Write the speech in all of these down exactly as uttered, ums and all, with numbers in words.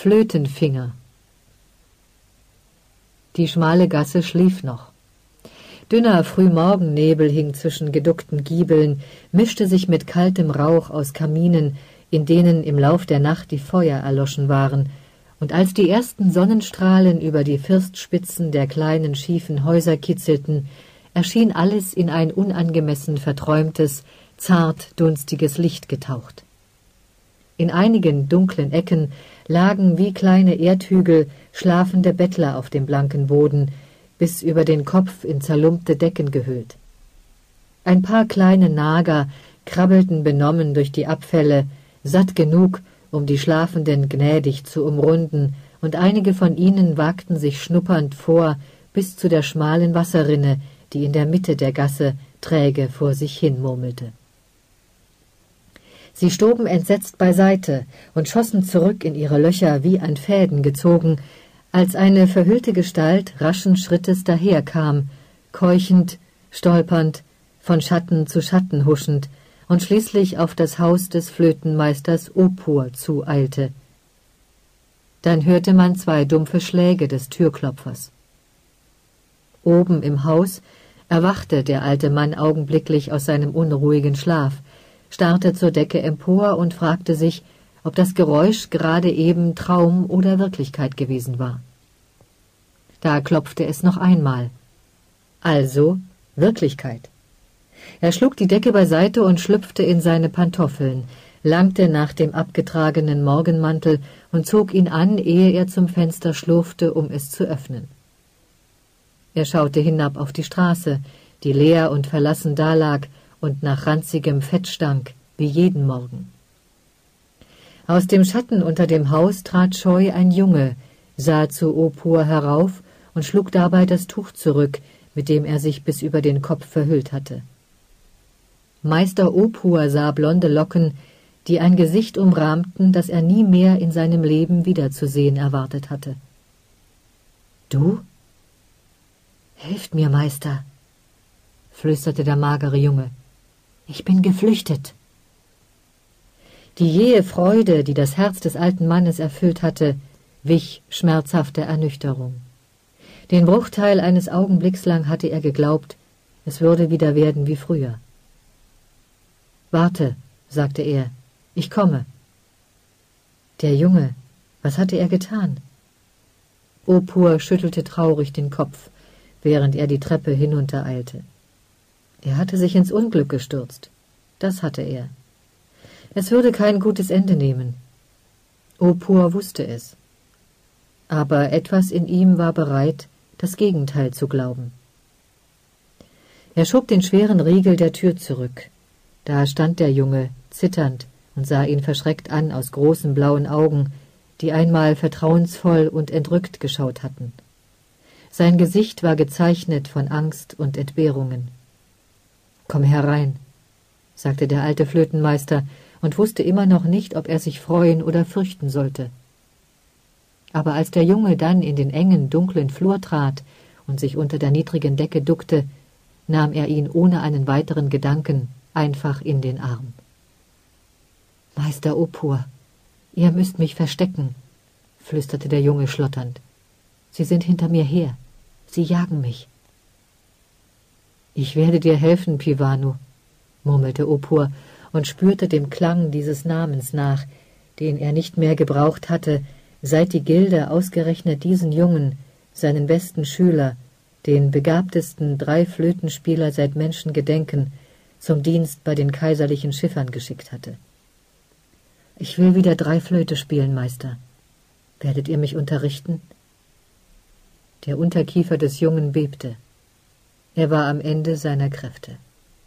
Flötenfinger. Die schmale Gasse schlief noch. Dünner Frühmorgennebel hing zwischen geduckten Giebeln, mischte sich mit kaltem Rauch aus Kaminen, in denen im Lauf der Nacht die Feuer erloschen waren, und als die ersten Sonnenstrahlen über die Firstspitzen der kleinen schiefen Häuser kitzelten, erschien alles in ein unangemessen verträumtes, zart dunstiges Licht getaucht. In einigen dunklen Ecken lagen wie kleine Erdhügel schlafende Bettler auf dem blanken Boden, bis über den Kopf in zerlumpte Decken gehüllt. Ein paar kleine Nager krabbelten benommen durch die Abfälle, satt genug, um die Schlafenden gnädig zu umrunden, und einige von ihnen wagten sich schnuppernd vor bis zu der schmalen Wasserrinne, die in der Mitte der Gasse träge vor sich hin murmelte. Sie stoben entsetzt beiseite und schossen zurück in ihre Löcher wie an Fäden gezogen, als eine verhüllte Gestalt raschen Schrittes daherkam, keuchend, stolpernd, von Schatten zu Schatten huschend, und schließlich auf das Haus des Flötenmeisters Opur zueilte. Dann hörte man zwei dumpfe Schläge des Türklopfers. Oben im Haus erwachte der alte Mann augenblicklich aus seinem unruhigen Schlaf, starrte zur Decke empor und fragte sich, ob das Geräusch gerade eben Traum oder Wirklichkeit gewesen war. Da klopfte es noch einmal. Also Wirklichkeit. Er schlug die Decke beiseite und schlüpfte in seine Pantoffeln, langte nach dem abgetragenen Morgenmantel und zog ihn an, ehe er zum Fenster schlurfte, um es zu öffnen. Er schaute hinab auf die Straße, die leer und verlassen dalag und nach ranzigem Fett stank, wie jeden Morgen. Aus dem Schatten unter dem Haus trat scheu ein Junge, sah zu Opur herauf und schlug dabei das Tuch zurück, mit dem er sich bis über den Kopf verhüllt hatte. Meister Opur sah blonde Locken, die ein Gesicht umrahmten, das er nie mehr in seinem Leben wiederzusehen erwartet hatte. »Du? Helft mir, Meister«, flüsterte der magere Junge. »Ich bin geflüchtet.« Die jähe Freude, die das Herz des alten Mannes erfüllt hatte, wich schmerzhafter Ernüchterung. Den Bruchteil eines Augenblicks lang hatte er geglaubt, es würde wieder werden wie früher. »Warte«, sagte er, »ich komme.« Der Junge, was hatte er getan? Opur schüttelte traurig den Kopf, während er die Treppe hinuntereilte. Er hatte sich ins Unglück gestürzt, das hatte er. Es würde kein gutes Ende nehmen. Opur wusste es. Aber etwas in ihm war bereit, das Gegenteil zu glauben. Er schob den schweren Riegel der Tür zurück. Da stand der Junge, zitternd, und sah ihn verschreckt an aus großen blauen Augen, die einmal vertrauensvoll und entrückt geschaut hatten. Sein Gesicht war gezeichnet von Angst und Entbehrungen. »Komm herein«, sagte der alte Flötenmeister und wusste immer noch nicht, ob er sich freuen oder fürchten sollte. Aber als der Junge dann in den engen, dunklen Flur trat und sich unter der niedrigen Decke duckte, nahm er ihn ohne einen weiteren Gedanken einfach in den Arm. »Meister Opur, ihr müsst mich verstecken«, flüsterte der Junge schlotternd. »Sie sind hinter mir her. Sie jagen mich.« »Ich werde dir helfen, Pivanu«, murmelte Opur und spürte dem Klang dieses Namens nach, den er nicht mehr gebraucht hatte, seit die Gilde ausgerechnet diesen Jungen, seinen besten Schüler, den begabtesten Dreiflötenspieler seit Menschengedenken, zum Dienst bei den kaiserlichen Schiffern geschickt hatte. »Ich will wieder Dreiflöte spielen, Meister. Werdet ihr mich unterrichten?« Der Unterkiefer des Jungen bebte. Er war am Ende seiner Kräfte.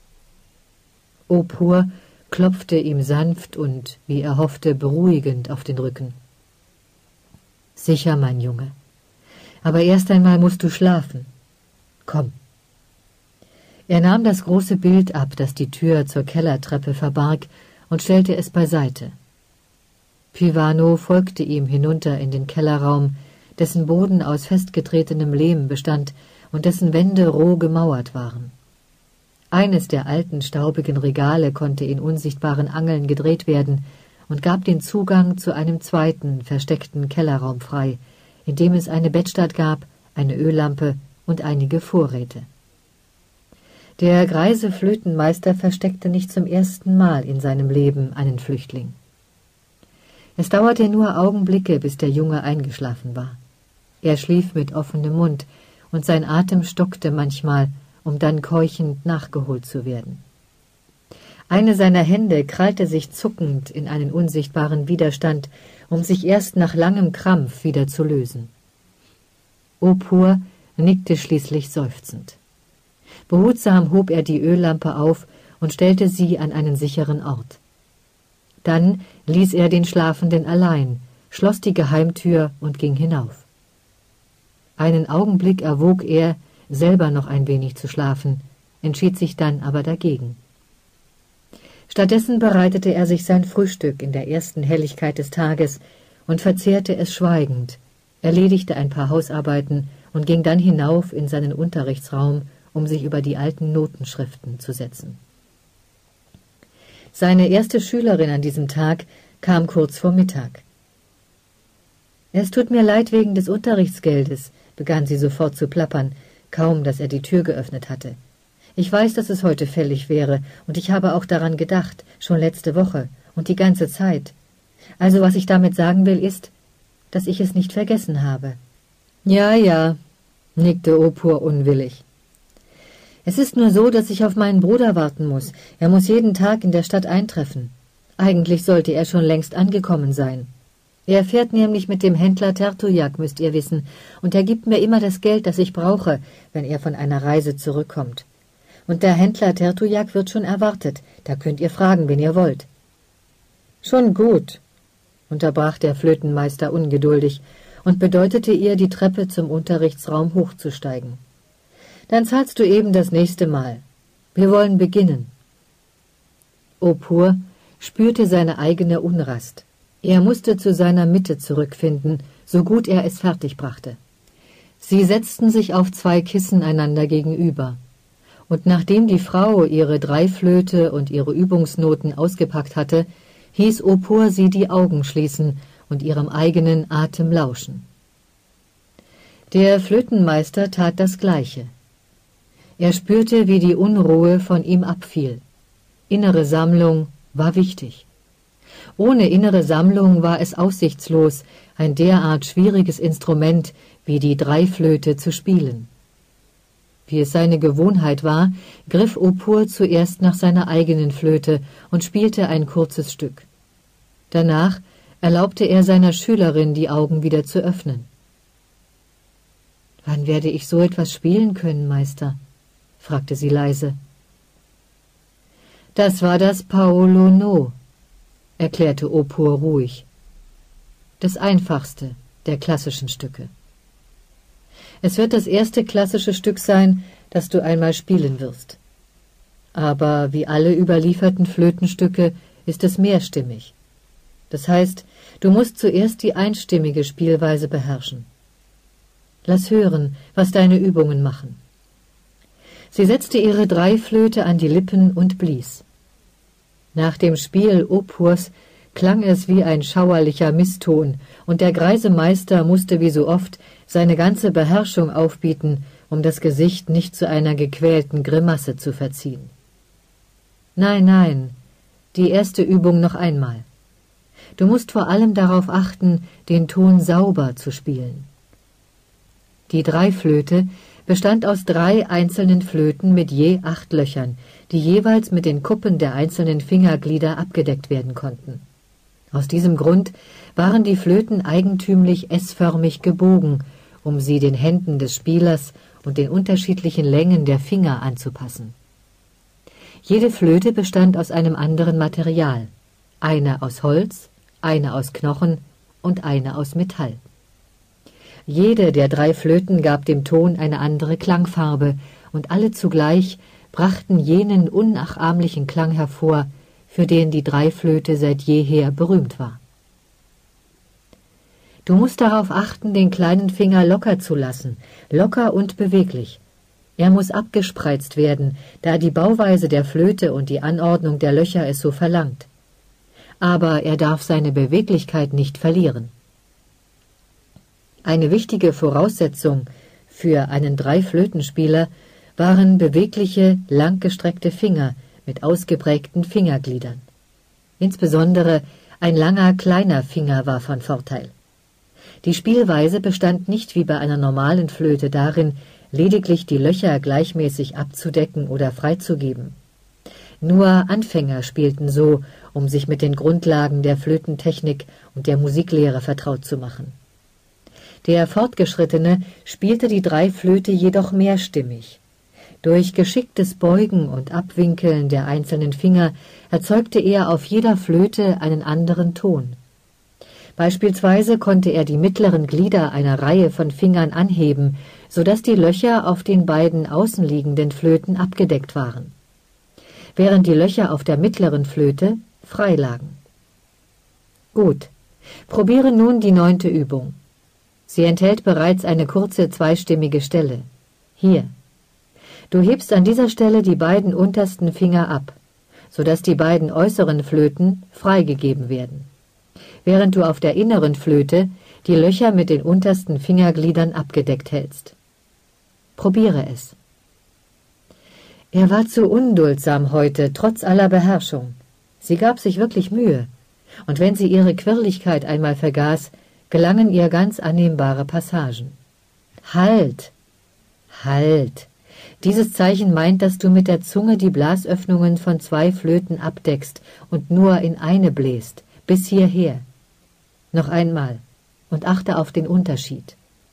Opur klopfte ihm sanft und, wie er hoffte, beruhigend auf den Rücken. »Sicher, mein Junge. Aber erst einmal musst du schlafen. Komm.« Er nahm das große Bild ab, das die Tür zur Kellertreppe verbarg, und stellte es beiseite. Pivanu folgte ihm hinunter in den Kellerraum, dessen Boden aus festgetretenem Lehm bestand und dessen Wände roh gemauert waren. Eines der alten, staubigen Regale konnte in unsichtbaren Angeln gedreht werden, und gab den Zugang zu einem zweiten, versteckten Kellerraum frei, in dem es eine Bettstatt gab, eine Öllampe und einige Vorräte. Der greise Flötenmeister versteckte nicht zum ersten Mal in seinem Leben einen Flüchtling. Es dauerte nur Augenblicke, bis der Junge eingeschlafen war. Er schlief mit offenem Mund, und sein Atem stockte manchmal, um dann keuchend nachgeholt zu werden. Eine seiner Hände krallte sich zuckend in einen unsichtbaren Widerstand, um sich erst nach langem Krampf wieder zu lösen. Opur nickte schließlich seufzend. Behutsam hob er die Öllampe auf und stellte sie an einen sicheren Ort. Dann ließ er den Schlafenden allein, schloss die Geheimtür und ging hinauf. Einen Augenblick erwog er, selber noch ein wenig zu schlafen, entschied sich dann aber dagegen. Stattdessen bereitete er sich sein Frühstück in der ersten Helligkeit des Tages und verzehrte es schweigend, erledigte ein paar Hausarbeiten und ging dann hinauf in seinen Unterrichtsraum, um sich über die alten Notenschriften zu setzen. Seine erste Schülerin an diesem Tag kam kurz vor Mittag. »Es tut mir leid wegen des Unterrichtsgeldes«, begann sie sofort zu plappern, kaum dass er die Tür geöffnet hatte. »Ich weiß, dass es heute fällig wäre, und ich habe auch daran gedacht, schon letzte Woche und die ganze Zeit. Also was ich damit sagen will, ist, dass ich es nicht vergessen habe.« »Ja, ja«, nickte Opur unwillig. »Es ist nur so, dass ich auf meinen Bruder warten muss. Er muss jeden Tag in der Stadt eintreffen. Eigentlich sollte er schon längst angekommen sein. Er fährt nämlich mit dem Händler Tertujak, müsst ihr wissen, und er gibt mir immer das Geld, das ich brauche, wenn er von einer Reise zurückkommt. Und der Händler Tertujak wird schon erwartet, da könnt ihr fragen, wen ihr wollt.« »Schon gut«, unterbrach der Flötenmeister ungeduldig und bedeutete ihr, die Treppe zum Unterrichtsraum hochzusteigen. »Dann zahlst du eben das nächste Mal. Wir wollen beginnen.« Opur spürte seine eigene Unrast. Er musste zu seiner Mitte zurückfinden, so gut er es fertigbrachte. Sie setzten sich auf zwei Kissen einander gegenüber. Und nachdem die Frau ihre Dreiflöte und ihre Übungsnoten ausgepackt hatte, hieß Opur sie die Augen schließen und ihrem eigenen Atem lauschen. Der Flötenmeister tat das Gleiche. Er spürte, wie die Unruhe von ihm abfiel. Innere Sammlung war wichtig. Ohne innere Sammlung war es aussichtslos, ein derart schwieriges Instrument wie die Dreiflöte zu spielen. Wie es seine Gewohnheit war, griff Opur zuerst nach seiner eigenen Flöte und spielte ein kurzes Stück. Danach erlaubte er seiner Schülerin, die Augen wieder zu öffnen. »Wann werde ich so etwas spielen können, Meister?« fragte sie leise. »Das war das Paolo No«, erklärte Opur ruhig. »Das einfachste der klassischen Stücke. Es wird das erste klassische Stück sein, das du einmal spielen wirst. Aber wie alle überlieferten Flötenstücke ist es mehrstimmig. Das heißt, du musst zuerst die einstimmige Spielweise beherrschen. Lass hören, was deine Übungen machen.« Sie setzte ihre Dreiflöte an die Lippen und blies. Nach dem Spiel Opurs klang es wie ein schauerlicher Misston, und der greise Meister musste wie so oft seine ganze Beherrschung aufbieten, um das Gesicht nicht zu einer gequälten Grimasse zu verziehen. »Nein, nein, die erste Übung noch einmal. Du musst vor allem darauf achten, den Ton sauber zu spielen.« Die Dreiflöte bestand aus drei einzelnen Flöten mit je acht Löchern, die jeweils mit den Kuppen der einzelnen Fingerglieder abgedeckt werden konnten. Aus diesem Grund waren die Flöten eigentümlich S-förmig gebogen, um sie den Händen des Spielers und den unterschiedlichen Längen der Finger anzupassen. Jede Flöte bestand aus einem anderen Material, eine aus Holz, eine aus Knochen und eine aus Metall. Jede der drei Flöten gab dem Ton eine andere Klangfarbe, und alle zugleich brachten jenen unnachahmlichen Klang hervor, für den die Dreiflöte seit jeher berühmt war. Du musst darauf achten, den kleinen Finger locker zu lassen, locker und beweglich. Er muss abgespreizt werden, da die Bauweise der Flöte und die Anordnung der Löcher es so verlangt. aber er darf seine Beweglichkeit nicht verlieren. Eine wichtige Voraussetzung für einen Dreiflötenspieler waren bewegliche, langgestreckte Finger mit ausgeprägten Fingergliedern. Insbesondere ein langer, kleiner Finger war von Vorteil. Die Spielweise bestand nicht wie bei einer normalen Flöte darin, lediglich die Löcher gleichmäßig abzudecken oder freizugeben. Nur Anfänger spielten so, um sich mit den Grundlagen der Flötentechnik und der Musiklehre vertraut zu machen. Der Fortgeschrittene spielte die Dreiflöte jedoch mehrstimmig. Durch geschicktes Beugen und Abwinkeln der einzelnen Finger erzeugte er auf jeder Flöte einen anderen Ton. Beispielsweise konnte er die mittleren Glieder einer Reihe von Fingern anheben, so dass die Löcher auf den beiden außenliegenden Flöten abgedeckt waren, während die Löcher auf der mittleren Flöte frei lagen. Gut, probiere nun die neunte Übung. Sie enthält bereits eine kurze zweistimmige Stelle. Hier. Du hebst an dieser Stelle die beiden untersten Finger ab, so dass die beiden äußeren Flöten freigegeben werden, während du auf der inneren Flöte die Löcher mit den untersten Fingergliedern abgedeckt hältst. Probiere es. Er war zu unduldsam heute, trotz aller Beherrschung. Sie gab sich wirklich Mühe, und wenn sie ihre Quirligkeit einmal vergaß, gelangen ihr ganz annehmbare Passagen. Halt! Halt! Dieses Zeichen meint, dass du mit der Zunge die Blasöffnungen von zwei Flöten abdeckst und nur in eine bläst, bis hierher. Noch einmal und achte auf den Unterschied.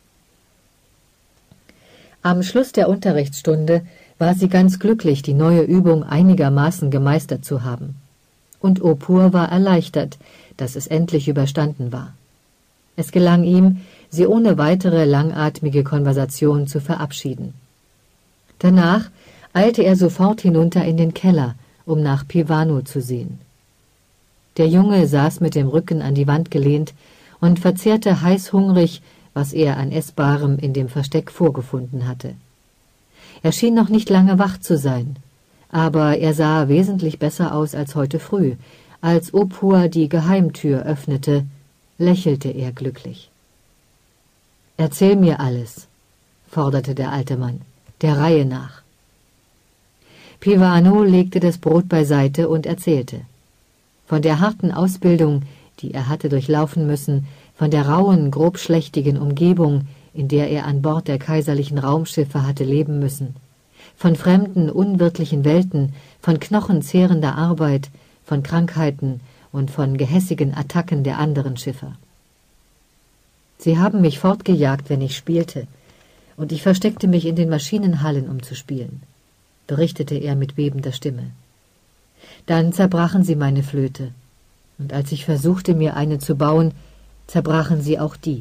Am Schluss der Unterrichtsstunde war sie ganz glücklich, die neue Übung einigermaßen gemeistert zu haben. Und Opur war erleichtert, dass es endlich überstanden war. Es gelang ihm, sie ohne weitere langatmige Konversation zu verabschieden. Danach eilte er sofort hinunter in den Keller, um nach Piwano zu sehen. Der Junge saß mit dem Rücken an die Wand gelehnt und verzehrte heißhungrig, was er an Essbarem in dem Versteck vorgefunden hatte. Er schien noch nicht lange wach zu sein, aber er sah wesentlich besser aus als heute früh. Als Opur die Geheimtür öffnete, lächelte er glücklich. »Erzähl mir alles«, forderte der alte Mann, der Reihe nach. Piwano legte das Brot beiseite und erzählte. Von der harten Ausbildung, die er hatte durchlaufen müssen, von der rauen, grobschlächtigen Umgebung, in der er an Bord der kaiserlichen Raumschiffe hatte leben müssen, von fremden, unwirtlichen Welten, von knochenzehrender Arbeit, von Krankheiten und von gehässigen Attacken der anderen Schiffer. Sie haben mich fortgejagt, wenn ich spielte, und ich versteckte mich in den Maschinenhallen, um zu spielen, berichtete er mit bebender Stimme. Dann zerbrachen sie meine Flöte, und als ich versuchte, mir eine zu bauen, zerbrachen sie auch die.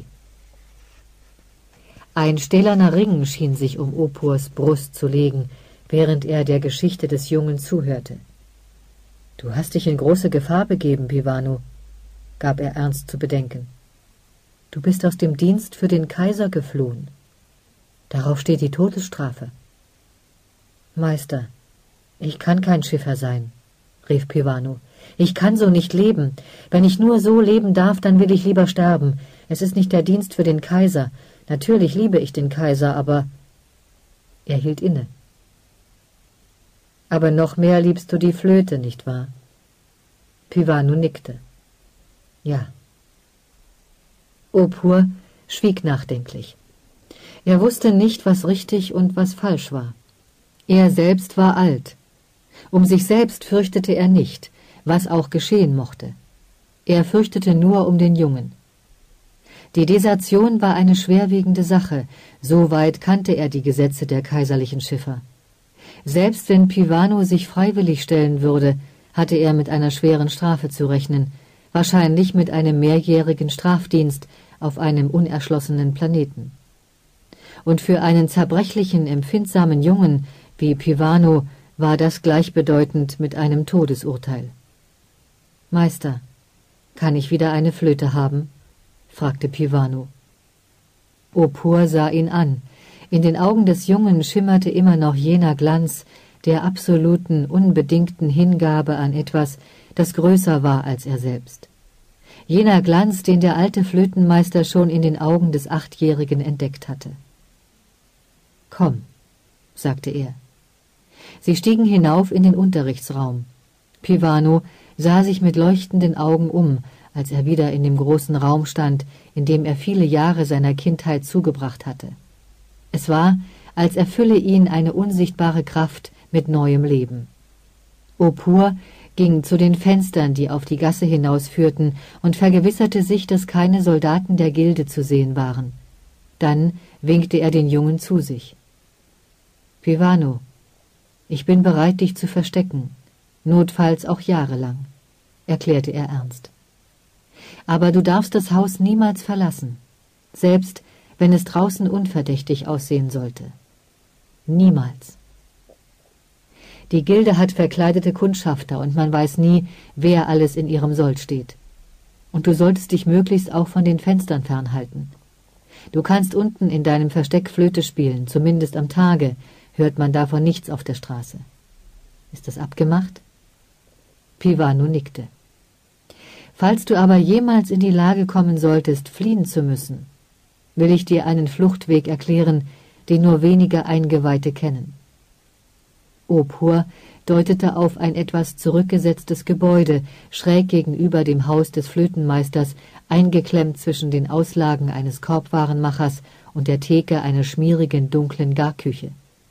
Ein stählerner Ring schien sich um Opurs Brust zu legen, während er der Geschichte des Jungen zuhörte. »Du hast dich in große Gefahr begeben, Piwano«, gab er ernst zu bedenken. »Du bist aus dem Dienst für den Kaiser geflohen. Darauf steht die Todesstrafe.« »Meister, ich kann kein Schiffer sein«, rief Piwano. »Ich kann so nicht leben. Wenn ich nur so leben darf, dann will ich lieber sterben. Es ist nicht der Dienst für den Kaiser. Natürlich liebe ich den Kaiser, aber...« Er hielt inne. »Aber noch mehr liebst du die Flöte, nicht wahr?« Piwano nickte. »Ja.« Opur schwieg nachdenklich. Er wusste nicht, was richtig und was falsch war. Er selbst war alt. Um sich selbst fürchtete er nicht, was auch geschehen mochte. Er fürchtete nur um den Jungen. Die Desertion war eine schwerwiegende Sache, so weit kannte er die Gesetze der kaiserlichen Schiffer. Selbst wenn Piwano sich freiwillig stellen würde, hatte er mit einer schweren Strafe zu rechnen, wahrscheinlich mit einem mehrjährigen Strafdienst auf einem unerschlossenen Planeten. Und für einen zerbrechlichen, empfindsamen Jungen wie Piwano war das gleichbedeutend mit einem Todesurteil. »Meister, kann ich wieder eine Flöte haben?« fragte Piwano. Opur sah ihn an. In den Augen des Jungen schimmerte immer noch jener Glanz, der absoluten, unbedingten Hingabe an etwas, das größer war als er selbst. Jener Glanz, den der alte Flötenmeister schon in den Augen des Achtjährigen entdeckt hatte. »Komm«, sagte er. Sie stiegen hinauf in den Unterrichtsraum. Pivano sah sich mit leuchtenden Augen um, als er wieder in dem großen Raum stand, in dem er viele Jahre seiner Kindheit zugebracht hatte. Es war, als erfülle ihn eine unsichtbare Kraft mit neuem Leben. Opur ging zu den Fenstern, die auf die Gasse hinausführten, und vergewisserte sich, dass keine Soldaten der Gilde zu sehen waren. Dann winkte er den Jungen zu sich. »Pivano, ich bin bereit, dich zu verstecken, notfalls auch jahrelang«, erklärte er ernst. »Aber du darfst das Haus niemals verlassen, selbst wenn es draußen unverdächtig aussehen sollte. Niemals. Die Gilde hat verkleidete Kundschafter und man weiß nie, wer alles in ihrem Sold steht. Und du solltest dich möglichst auch von den Fenstern fernhalten. Du kannst unten in deinem Versteck Flöte spielen, zumindest am Tage hört man davon nichts auf der Straße. Ist das abgemacht?« Pivano nickte. »Falls du aber jemals in die Lage kommen solltest, fliehen zu müssen, will ich dir einen Fluchtweg erklären, den nur wenige Eingeweihte kennen.« Opur deutete auf ein etwas zurückgesetztes Gebäude, schräg gegenüber dem Haus des Flötenmeisters, eingeklemmt zwischen den Auslagen eines Korbwarenmachers und der Theke einer schmierigen, dunklen Garküche.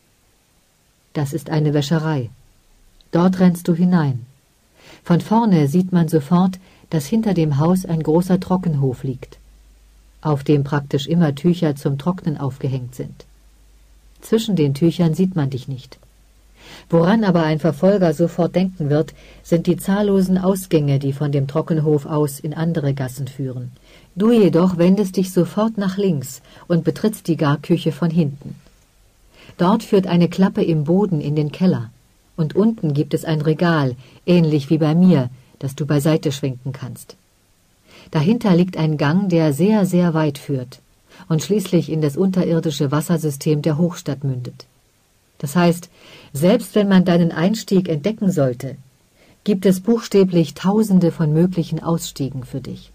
»Das ist eine Wäscherei. Dort rennst du hinein. Von vorne sieht man sofort, dass hinter dem Haus ein großer Trockenhof liegt, auf dem praktisch immer Tücher zum Trocknen aufgehängt sind. Zwischen den Tüchern sieht man dich nicht. Woran aber ein Verfolger sofort denken wird, sind die zahllosen Ausgänge, die von dem Trockenhof aus in andere Gassen führen. Du jedoch wendest dich sofort nach links und betrittst die Garküche von hinten. Dort führt eine Klappe im Boden in den Keller, und unten gibt es ein Regal, ähnlich wie bei mir, das du beiseite schwenken kannst. Dahinter liegt ein Gang, der sehr, sehr weit führt und schließlich in das unterirdische Wassersystem der Hochstadt mündet. Das heißt, selbst wenn man deinen Einstieg entdecken sollte, gibt es buchstäblich Tausende von möglichen Ausstiegen für dich.«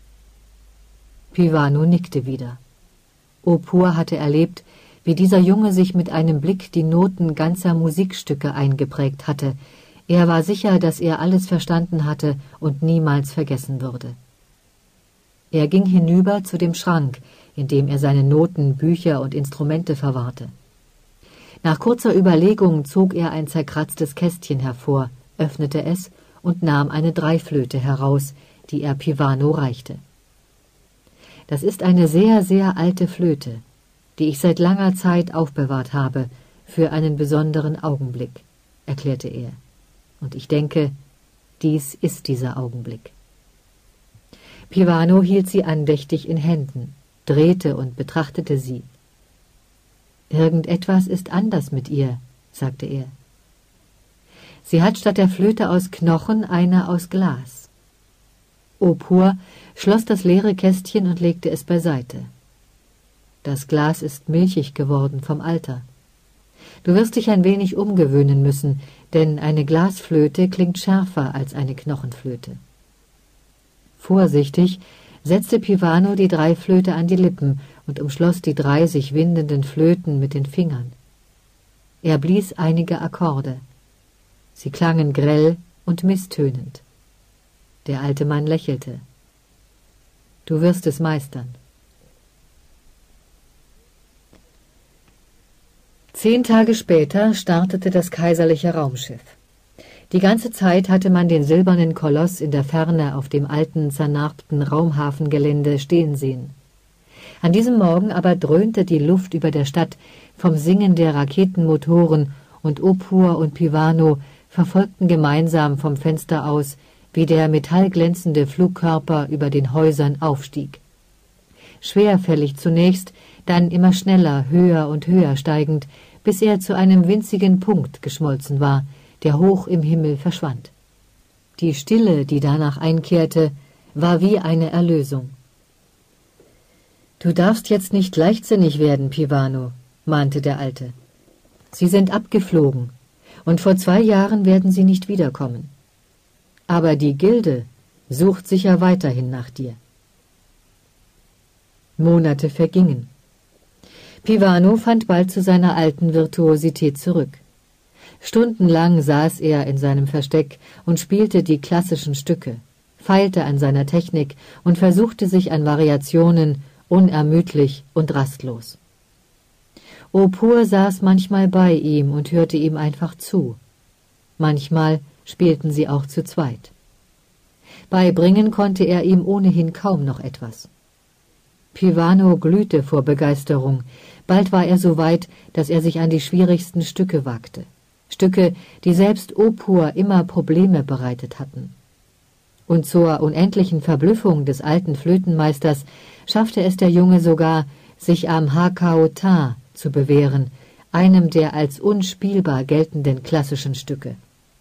Pivano nickte wieder. Opur hatte erlebt, wie dieser Junge sich mit einem Blick die Noten ganzer Musikstücke eingeprägt hatte. Er war sicher, dass er alles verstanden hatte und niemals vergessen würde. Er ging hinüber zu dem Schrank, in dem er seine Noten, Bücher und Instrumente verwahrte. Nach kurzer Überlegung zog er ein zerkratztes Kästchen hervor, öffnete es und nahm eine Dreiflöte heraus, die er Pivano reichte. »Das ist eine sehr, sehr alte Flöte, die ich seit langer Zeit aufbewahrt habe, für einen besonderen Augenblick«, erklärte er. »Und ich denke, dies ist dieser Augenblick.« Pivano hielt sie andächtig in Händen, drehte und betrachtete sie. »Irgendetwas ist anders mit ihr«, sagte er. »Sie hat statt der Flöte aus Knochen eine aus Glas.« Opur schloss das leere Kästchen und legte es beiseite. »Das Glas ist milchig geworden vom Alter. Du wirst dich ein wenig umgewöhnen müssen, denn eine Glasflöte klingt schärfer als eine Knochenflöte.« Vorsichtig setzte Pivano die Dreiflöte an die Lippen und umschloss die drei sich windenden Flöten mit den Fingern. Er blies einige Akkorde. Sie klangen grell und misstönend. Der alte Mann lächelte. »Du wirst es meistern.« Zehn Tage später startete das kaiserliche Raumschiff. Die ganze Zeit hatte man den silbernen Koloss in der Ferne auf dem alten, zernarbten Raumhafengelände stehen sehen. An diesem Morgen aber dröhnte die Luft über der Stadt vom Singen der Raketenmotoren, und Opur und Pivano verfolgten gemeinsam vom Fenster aus, wie der metallglänzende Flugkörper über den Häusern aufstieg. Schwerfällig zunächst, dann immer schneller, höher und höher steigend, bis er zu einem winzigen Punkt geschmolzen war, der hoch im Himmel verschwand. Die Stille, die danach einkehrte, war wie eine Erlösung. »Du darfst jetzt nicht leichtsinnig werden, Pivano«, mahnte der Alte. »Sie sind abgeflogen, und vor zwei Jahren werden sie nicht wiederkommen. Aber die Gilde sucht sicher weiterhin nach dir. Monate vergingen. Pivano fand bald zu seiner alten Virtuosität zurück. Stundenlang saß er in seinem Versteck und spielte die klassischen Stücke, feilte an seiner Technik und versuchte sich an Variationen unermüdlich und rastlos. Opur saß manchmal bei ihm und hörte ihm einfach zu. Manchmal spielten sie auch zu zweit. Beibringen konnte er ihm ohnehin kaum noch etwas. Pivano glühte vor Begeisterung. Bald war er so weit, dass er sich an die schwierigsten Stücke wagte. Stücke, die selbst Opur immer Probleme bereitet hatten. Und zur unendlichen Verblüffung des alten Flötenmeisters schaffte es der Junge sogar, sich am Hakaotin zu bewähren, einem der als unspielbar geltenden klassischen Stücke.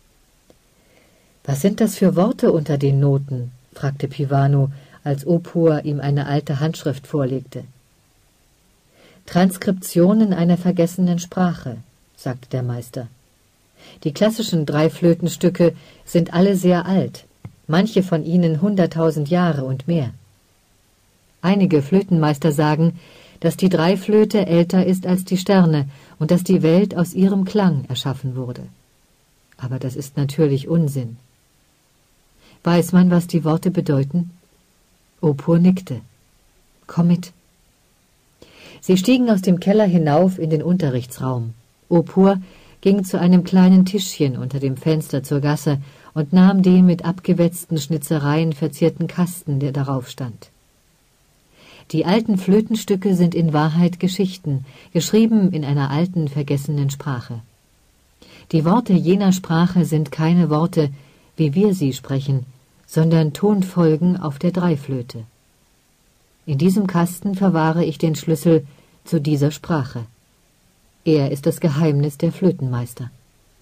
»Was sind das für Worte unter den Noten?« fragte Pivano, als Opur ihm eine alte Handschrift vorlegte. »Transkriptionen einer vergessenen Sprache«, sagte der Meister. »Die klassischen Dreiflötenstücke sind alle sehr alt, manche von ihnen hunderttausend Jahre und mehr. Einige Flötenmeister sagen, dass die Dreiflöte älter ist als die Sterne und dass die Welt aus ihrem Klang erschaffen wurde. Aber das ist natürlich Unsinn. Weiß man, was die Worte bedeuten?« Opur nickte. »Komm mit.« Sie stiegen aus dem Keller hinauf in den Unterrichtsraum. Opur ging zu einem kleinen Tischchen unter dem Fenster zur Gasse und nahm den mit abgewetzten Schnitzereien verzierten Kasten, der darauf stand. Die alten Flötenstücke sind in Wahrheit Geschichten, geschrieben in einer alten, vergessenen Sprache. Die Worte jener Sprache sind keine Worte, wie wir sie sprechen, sondern Tonfolgen auf der Dreiflöte. In diesem Kasten verwahre ich den Schlüssel zu dieser Sprache. Er ist das Geheimnis der Flötenmeister.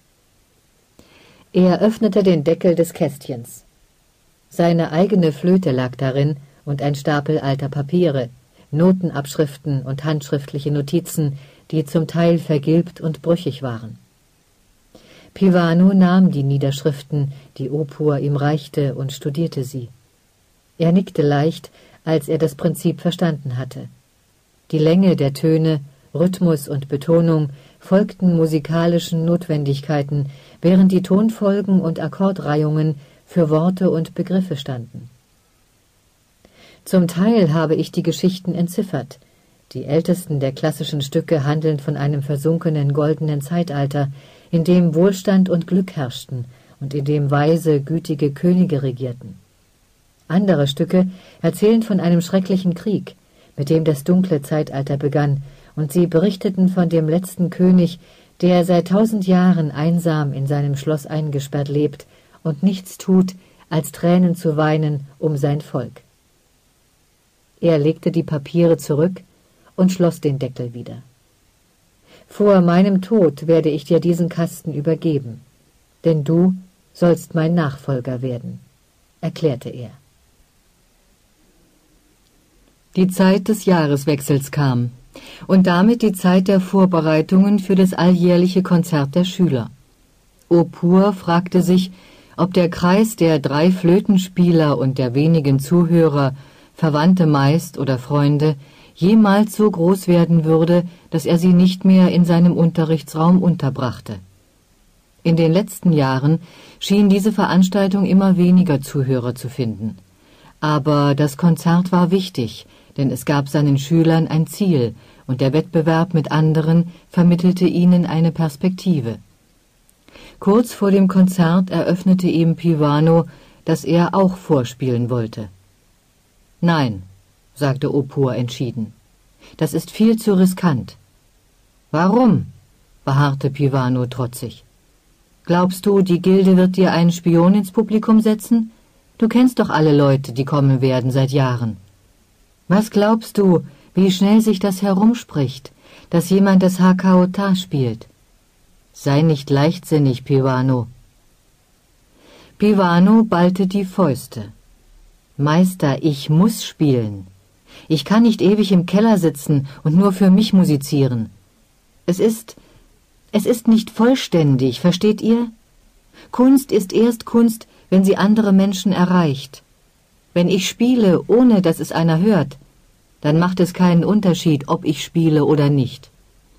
Er öffnete den Deckel des Kästchens. Seine eigene Flöte lag darin und ein Stapel alter Papiere, Notenabschriften und handschriftliche Notizen, die zum Teil vergilbt und brüchig waren. Pivano nahm die Niederschriften, die Opur ihm reichte, und studierte sie. Er nickte leicht, als er das Prinzip verstanden hatte. Die Länge der Töne, Rhythmus und Betonung folgten musikalischen Notwendigkeiten, während die Tonfolgen und Akkordreihungen für Worte und Begriffe standen. Zum Teil habe ich die Geschichten entziffert. Die ältesten der klassischen Stücke handeln von einem versunkenen goldenen Zeitalter, in dem Wohlstand und Glück herrschten und in dem weise, gütige Könige regierten. Andere Stücke erzählen von einem schrecklichen Krieg, mit dem das dunkle Zeitalter begann, und sie berichteten von dem letzten König, der seit tausend Jahren einsam in seinem Schloss eingesperrt lebt und nichts tut, als Tränen zu weinen um sein Volk. Er legte die Papiere zurück und schloss den Deckel wieder. »Vor meinem Tod werde ich dir diesen Kasten übergeben, denn du sollst mein Nachfolger werden«, erklärte er. Die Zeit des Jahreswechsels kam und damit die Zeit der Vorbereitungen für das alljährliche Konzert der Schüler. Opur fragte sich, ob der Kreis der drei Flötenspieler und der wenigen Zuhörer, Verwandte meist oder Freunde, jemals so groß werden würde, dass er sie nicht mehr in seinem Unterrichtsraum unterbrachte. In den letzten Jahren schien diese Veranstaltung immer weniger Zuhörer zu finden. Aber das Konzert war wichtig, denn es gab seinen Schülern ein Ziel, und der Wettbewerb mit anderen vermittelte ihnen eine Perspektive. Kurz vor dem Konzert eröffnete ihm Pivano, dass er auch vorspielen wollte. »Nein«, sagte Opur entschieden, »das ist viel zu riskant.« »Warum?«, beharrte Pivano trotzig. »Glaubst du, die Gilde wird dir einen Spion ins Publikum setzen? Du kennst doch alle Leute, die kommen werden seit Jahren. Was glaubst du, wie schnell sich das herumspricht, dass jemand das Hakaotin spielt? Sei nicht leichtsinnig, Pivano.« Pivano ballte die Fäuste. »Meister, ich muss spielen. Ich kann nicht ewig im Keller sitzen und nur für mich musizieren. Es ist, Es ist nicht vollständig, versteht ihr? Kunst ist erst Kunst, wenn sie andere Menschen erreicht. Wenn ich spiele, ohne dass es einer hört, dann macht es keinen Unterschied, ob ich spiele oder nicht.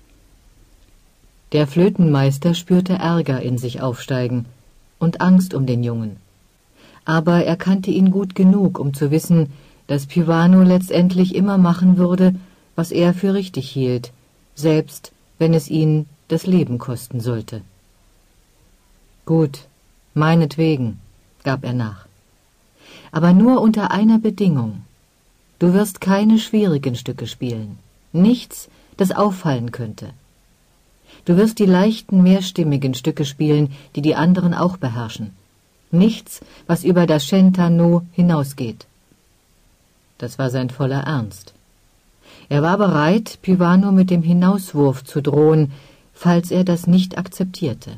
Der Flötenmeister spürte Ärger in sich aufsteigen und Angst um den Jungen. Aber er kannte ihn gut genug, um zu wissen, dass Piwano letztendlich immer machen würde, was er für richtig hielt, selbst wenn es ihn das Leben kosten sollte. Gut, meinetwegen, gab er nach. Aber nur unter einer Bedingung. Du wirst keine schwierigen Stücke spielen, nichts, das auffallen könnte. Du wirst die leichten, mehrstimmigen Stücke spielen, die die anderen auch beherrschen. Nichts, was über das Shentano hinausgeht. Das war sein voller Ernst. Er war bereit, Piwano mit dem Hinauswurf zu drohen, falls er das nicht akzeptierte.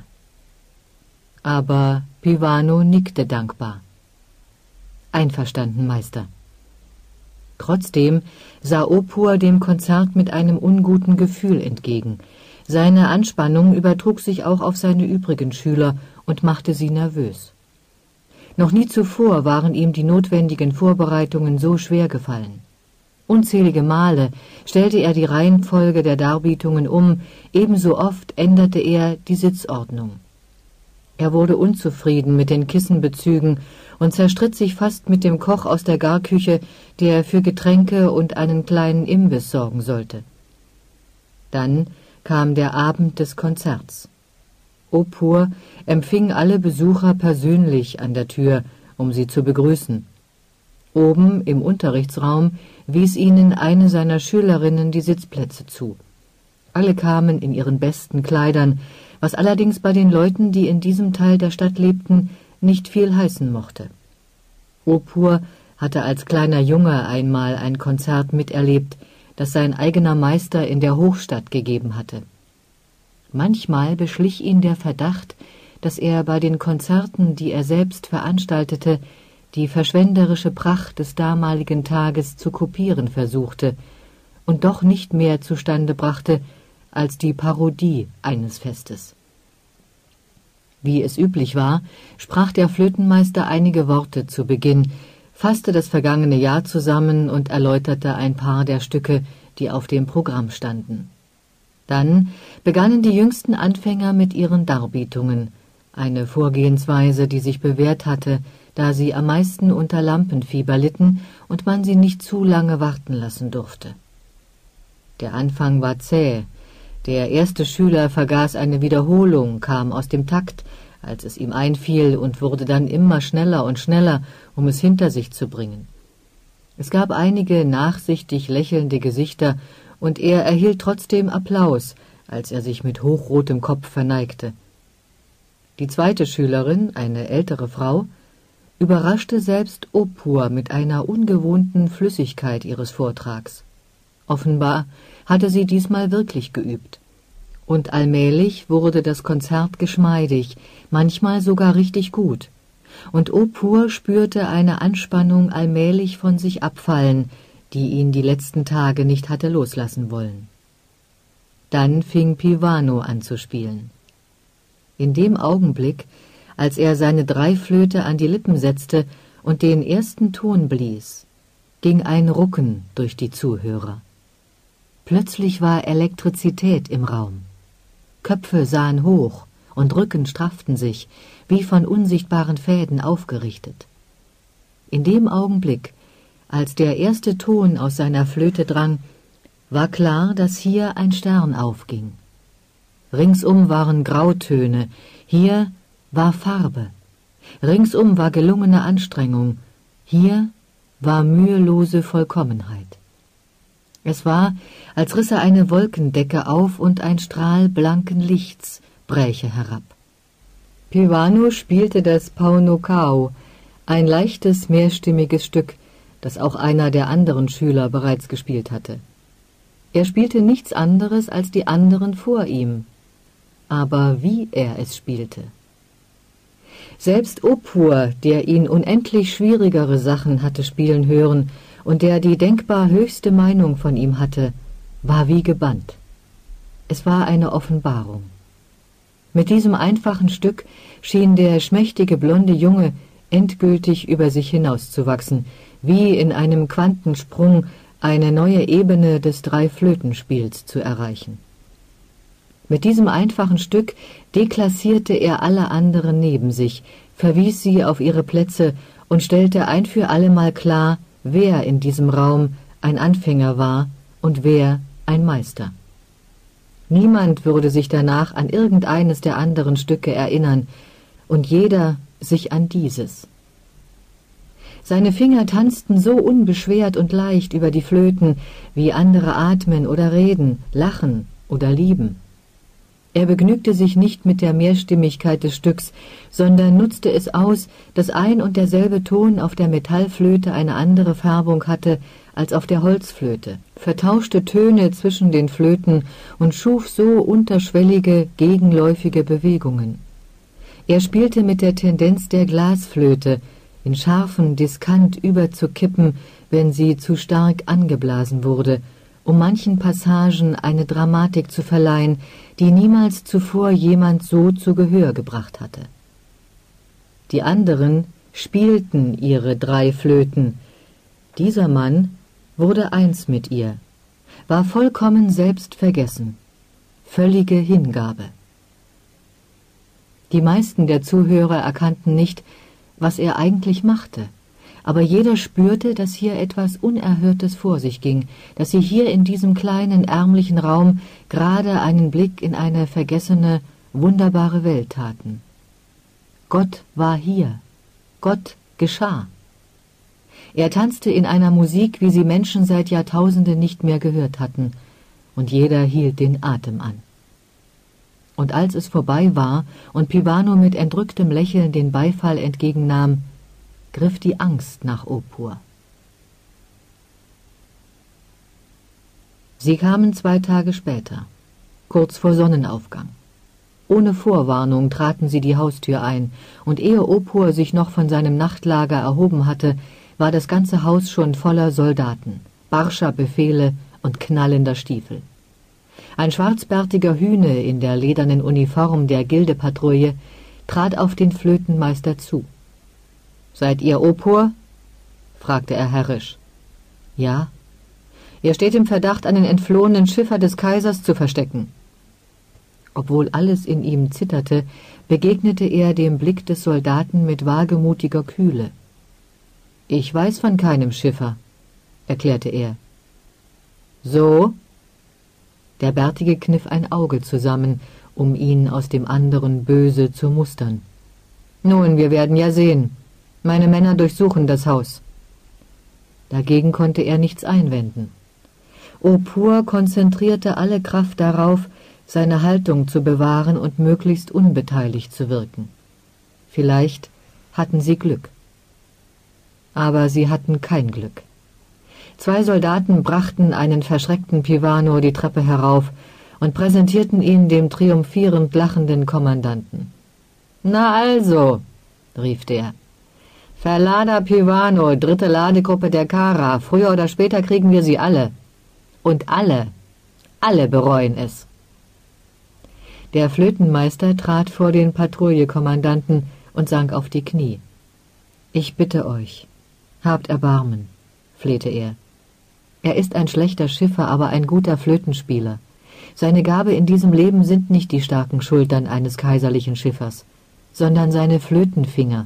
Aber Piwano nickte dankbar. Einverstanden, Meister. Trotzdem sah Opur dem Konzert mit einem unguten Gefühl entgegen. Seine Anspannung übertrug sich auch auf seine übrigen Schüler und machte sie nervös. Noch nie zuvor waren ihm die notwendigen Vorbereitungen so schwer gefallen. Unzählige Male stellte er die Reihenfolge der Darbietungen um, ebenso oft änderte er die Sitzordnung. Er wurde unzufrieden mit den Kissenbezügen und zerstritt sich fast mit dem Koch aus der Garküche, der für Getränke und einen kleinen Imbiss sorgen sollte. Dann kam der Abend des Konzerts. Opur empfing alle Besucher persönlich an der Tür, um sie zu begrüßen. Oben im Unterrichtsraum wies ihnen eine seiner Schülerinnen die Sitzplätze zu. Alle kamen in ihren besten Kleidern, was allerdings bei den Leuten, die in diesem Teil der Stadt lebten, nicht viel heißen mochte. Opur hatte als kleiner Junge einmal ein Konzert miterlebt, das sein eigener Meister in der Hochstadt gegeben hatte. Manchmal beschlich ihn der Verdacht, dass er bei den Konzerten, die er selbst veranstaltete, die verschwenderische Pracht des damaligen Tages zu kopieren versuchte und doch nicht mehr zustande brachte als die Parodie eines Festes. Wie es üblich war, sprach der Flötenmeister einige Worte zu Beginn, fasste das vergangene Jahr zusammen und erläuterte ein paar der Stücke, die auf dem Programm standen. Dann begannen die jüngsten Anfänger mit ihren Darbietungen, eine Vorgehensweise, die sich bewährt hatte, da sie am meisten unter Lampenfieber litten und man sie nicht zu lange warten lassen durfte. Der Anfang war zäh. Der erste Schüler vergaß eine Wiederholung, kam aus dem Takt, als es ihm einfiel, und wurde dann immer schneller und schneller, um es hinter sich zu bringen. Es gab einige nachsichtig lächelnde Gesichter, und er erhielt trotzdem Applaus, als er sich mit hochrotem Kopf verneigte. Die zweite Schülerin, eine ältere Frau, überraschte selbst Opur mit einer ungewohnten Flüssigkeit ihres Vortrags. Offenbar hatte sie diesmal wirklich geübt. Und allmählich wurde das Konzert geschmeidig, manchmal sogar richtig gut. Und Opur spürte eine Anspannung allmählich von sich abfallen, die ihn die letzten Tage nicht hatte loslassen wollen. Dann fing Piwano an zu spielen. In dem Augenblick, als er seine Dreiflöte an die Lippen setzte und den ersten Ton blies, ging ein Rucken durch die Zuhörer. Plötzlich war Elektrizität im Raum. Köpfe sahen hoch und Rücken strafften sich, wie von unsichtbaren Fäden aufgerichtet. In dem Augenblick, als der erste Ton aus seiner Flöte drang, war klar, dass hier ein Stern aufging. Ringsum waren Grautöne, hier war Farbe. Ringsum war gelungene Anstrengung, hier war mühelose Vollkommenheit. Es war, als risse eine Wolkendecke auf und ein Strahl blanken Lichts bräche herab. Piwano spielte das Paunokao, ein leichtes, mehrstimmiges Stück, das auch einer der anderen Schüler bereits gespielt hatte. Er spielte nichts anderes als die anderen vor ihm, aber wie er es spielte. Selbst Opur, der ihn unendlich schwierigere Sachen hatte spielen hören und der die denkbar höchste Meinung von ihm hatte, war wie gebannt. Es war eine Offenbarung. Mit diesem einfachen Stück schien der schmächtige blonde Junge endgültig über sich hinauszuwachsen, wie in einem Quantensprung eine neue Ebene des Dreiflötenspiels zu erreichen. Mit diesem einfachen Stück deklassierte er alle anderen neben sich, verwies sie auf ihre Plätze und stellte ein für allemal klar, wer in diesem Raum ein Anfänger war und wer ein Meister. Niemand würde sich danach an irgendeines der anderen Stücke erinnern, und jeder sich an dieses. Seine Finger tanzten so unbeschwert und leicht über die Flöten, wie andere atmen oder reden, lachen oder lieben. Er begnügte sich nicht mit der Mehrstimmigkeit des Stücks, sondern nutzte es aus, dass ein und derselbe Ton auf der Metallflöte eine andere Färbung hatte als auf der Holzflöte, vertauschte Töne zwischen den Flöten und schuf so unterschwellige, gegenläufige Bewegungen. Er spielte mit der Tendenz der Glasflöte, in scharfen Diskant überzukippen, wenn sie zu stark angeblasen wurde, um manchen Passagen eine Dramatik zu verleihen, die niemals zuvor jemand so zu Gehör gebracht hatte. Die anderen spielten ihre drei Flöten. Dieser Mann wurde eins mit ihr, war vollkommen selbstvergessen, völlige Hingabe. Die meisten der Zuhörer erkannten nicht, was er eigentlich machte, aber jeder spürte, dass hier etwas Unerhörtes vor sich ging, dass sie hier in diesem kleinen, ärmlichen Raum gerade einen Blick in eine vergessene, wunderbare Welt taten. Gott war hier. Gott geschah. Er tanzte in einer Musik, wie sie Menschen seit Jahrtausenden nicht mehr gehört hatten, und jeder hielt den Atem an. Und als es vorbei war und Pivano mit entrücktem Lächeln den Beifall entgegennahm, griff die Angst nach Opur. Sie kamen zwei Tage später, kurz vor Sonnenaufgang. Ohne Vorwarnung traten sie die Haustür ein, und ehe Opur sich noch von seinem Nachtlager erhoben hatte, war das ganze Haus schon voller Soldaten, barscher Befehle und knallender Stiefel. Ein schwarzbärtiger Hühne in der ledernen Uniform der Gildepatrouille trat auf den Flötenmeister zu. »Seid ihr Opur?« fragte er herrisch. »Ja.« »Ihr steht im Verdacht, einen entflohenen Schiffer des Kaisers zu verstecken.« Obwohl alles in ihm zitterte, begegnete er dem Blick des Soldaten mit wagemutiger Kühle. »Ich weiß von keinem Schiffer«, erklärte er. »So?« Der Bärtige kniff ein Auge zusammen, um ihn aus dem anderen böse zu mustern. »Nun, wir werden ja sehen. Meine Männer durchsuchen das Haus.« Dagegen konnte er nichts einwenden. Opur konzentrierte alle Kraft darauf, seine Haltung zu bewahren und möglichst unbeteiligt zu wirken. Vielleicht hatten sie Glück. Aber sie hatten kein Glück. Zwei Soldaten brachten einen verschreckten Pivano die Treppe herauf und präsentierten ihn dem triumphierend lachenden Kommandanten. »Na also«, rief der, »Verlader Pivano, dritte Ladegruppe der Kara, früher oder später kriegen wir sie alle. Und alle, alle bereuen es.« Der Flötenmeister trat vor den Patrouillekommandanten und sank auf die Knie. »Ich bitte euch, habt Erbarmen«, flehte er. »Er ist ein schlechter Schiffer, aber ein guter Flötenspieler. Seine Gabe in diesem Leben sind nicht die starken Schultern eines kaiserlichen Schiffers, sondern seine Flötenfinger.«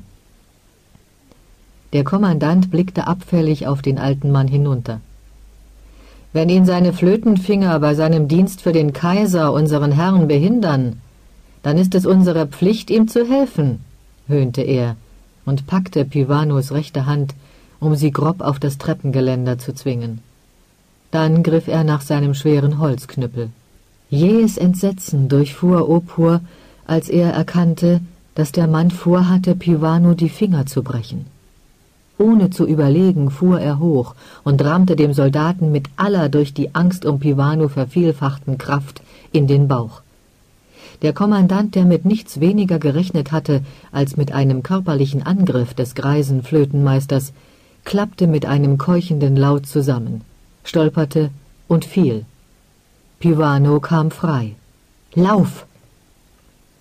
Der Kommandant blickte abfällig auf den alten Mann hinunter. »Wenn ihn seine Flötenfinger bei seinem Dienst für den Kaiser, unseren Herrn, behindern, dann ist es unsere Pflicht, ihm zu helfen«, höhnte er und packte Pivanos rechte Hand, um sie grob auf das Treppengeländer zu zwingen. Dann griff er nach seinem schweren Holzknüppel. Jähes Entsetzen durchfuhr Opur, als er erkannte, dass der Mann vorhatte, Pivano die Finger zu brechen. Ohne zu überlegen fuhr er hoch und rammte dem Soldaten mit aller durch die Angst um Pivano vervielfachten Kraft in den Bauch. Der Kommandant, der mit nichts weniger gerechnet hatte als mit einem körperlichen Angriff des greisen Flötenmeisters, klappte mit einem keuchenden Laut zusammen, stolperte und fiel. Pivano kam frei. »Lauf!«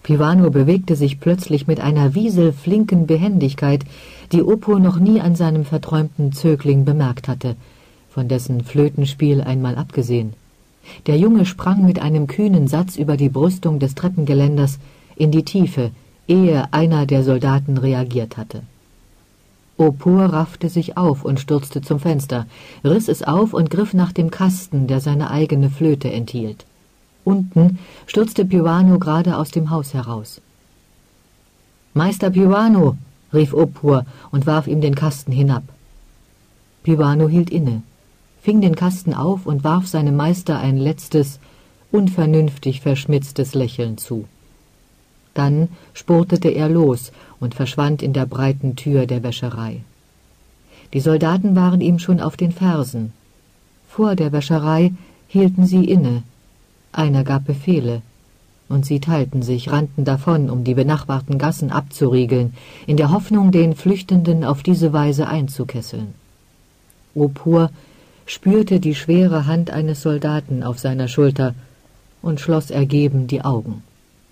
Piwano bewegte sich plötzlich mit einer wieselflinken Behendigkeit, die Opo noch nie an seinem verträumten Zögling bemerkt hatte, von dessen Flötenspiel einmal abgesehen. Der Junge sprang mit einem kühnen Satz über die Brüstung des Treppengeländers in die Tiefe, ehe einer der Soldaten reagiert hatte. Opor raffte sich auf und stürzte zum Fenster, riss es auf und griff nach dem Kasten, der seine eigene Flöte enthielt. Unten stürzte Piwano gerade aus dem Haus heraus. »Meister Piwano«, rief Opor und warf ihm den Kasten hinab. Piwano hielt inne, fing den Kasten auf und warf seinem Meister ein letztes, unvernünftig verschmitztes Lächeln zu. Dann spurtete er los und verschwand in der breiten Tür der Wäscherei. Die Soldaten waren ihm schon auf den Fersen. Vor der Wäscherei hielten sie inne. Einer gab Befehle, und sie teilten sich, rannten davon, um die benachbarten Gassen abzuriegeln, in der Hoffnung, den Flüchtenden auf diese Weise einzukesseln. Opor spürte die schwere Hand eines Soldaten auf seiner Schulter und schloss ergeben die Augen.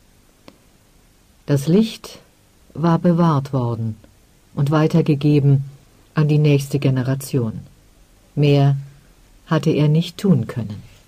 Das Licht war bewahrt worden und weitergegeben an die nächste Generation. Mehr hatte er nicht tun können.